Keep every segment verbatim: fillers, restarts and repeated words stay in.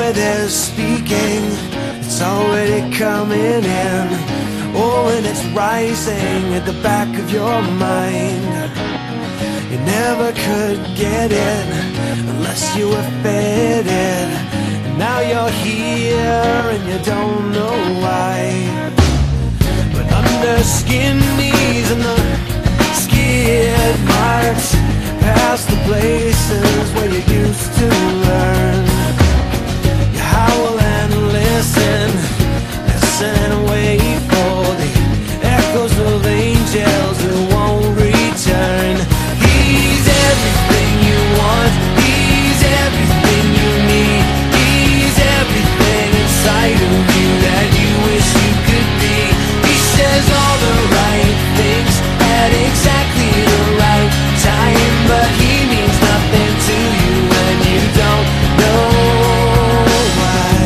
where they're speaking, it's already coming in. Oh, and it's rising at the back of your mind. You never could get it unless you were fed it. And now you're here and you don't know why. But under skin knees and the skid marks, past the places where you used to learn, you howl and listen, listen and wait for the echoes of angels who won't return. He's everything you want, he's everything you need, he's everything inside of you that you wish you could be. He says all the right things at exactly the right time, but he means nothing to you when you don't know why.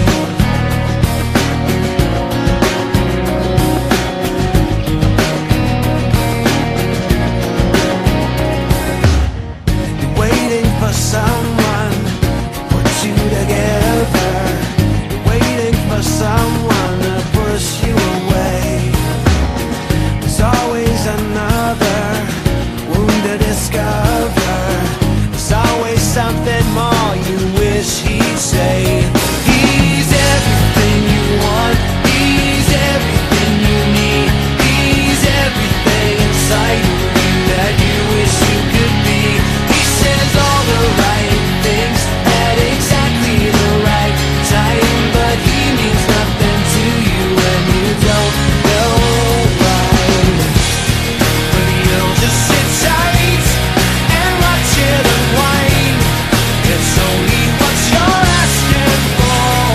You're waiting for someone to put you together. You're waiting for someone to push you away. There's always another wound to discover. There's always something more you wish he'd say. He's everything you want, he's everything you need, he's everything inside of you that you wish you could be. He says all the right things at exactly the right time, but he means nothing to you when you don't know why. But you'll just sit tight and watch it unwind. It's only what you're asking for,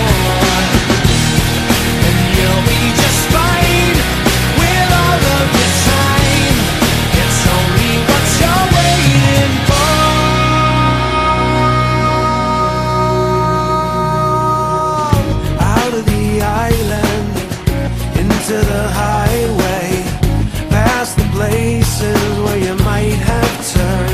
and you'll be just fine with all of your time. It's only what you're waiting for. Out of the island, into the highway, past the places where you might have turned.